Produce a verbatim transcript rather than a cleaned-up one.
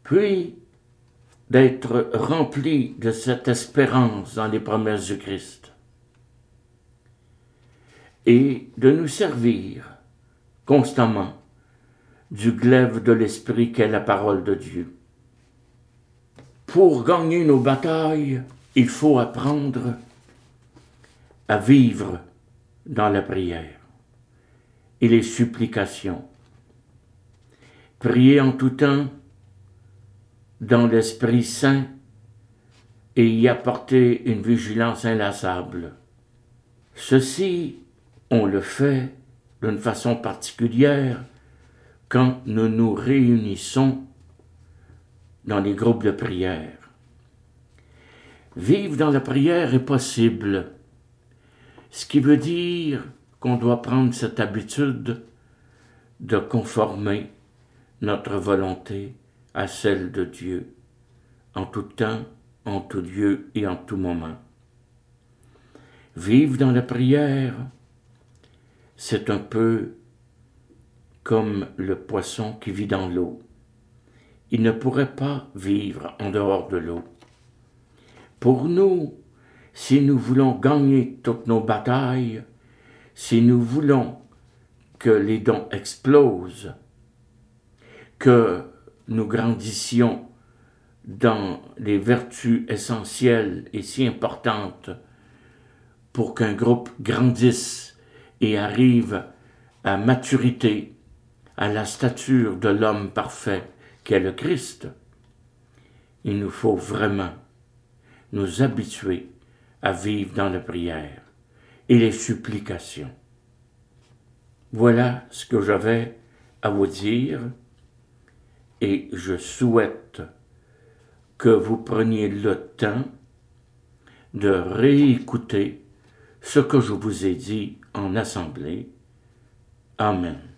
puis d'être remplis de cette espérance dans les promesses du Christ et de nous servir constamment du glaive de l'Esprit qu'est la parole de Dieu. Pour gagner nos batailles, il faut apprendre à vivre dans la prière et les supplications. Prier en tout temps dans l'Esprit Saint et y apporter une vigilance inlassable. Ceci, on le fait d'une façon particulière quand nous nous réunissons dans les groupes de prière. Vivre dans la prière est possible, ce qui veut dire qu'on doit prendre cette habitude de conformer notre volonté à celle de Dieu, en tout temps, en tout lieu et en tout moment. Vivre dans la prière, c'est un peu comme le poisson qui vit dans l'eau. Il ne pourrait pas vivre en dehors de l'eau. Pour nous, si nous voulons gagner toutes nos batailles, si nous voulons que les dons explosent, que nous grandissions dans les vertus essentielles et si importantes pour qu'un groupe grandisse et arrive à maturité, à la stature de l'homme parfait qu'est le Christ, il nous faut vraiment nous habituer à vivre dans la prière et les supplications. Voilà ce que j'avais à vous dire et je souhaite que vous preniez le temps de réécouter ce que je vous ai dit en assemblée. Amen.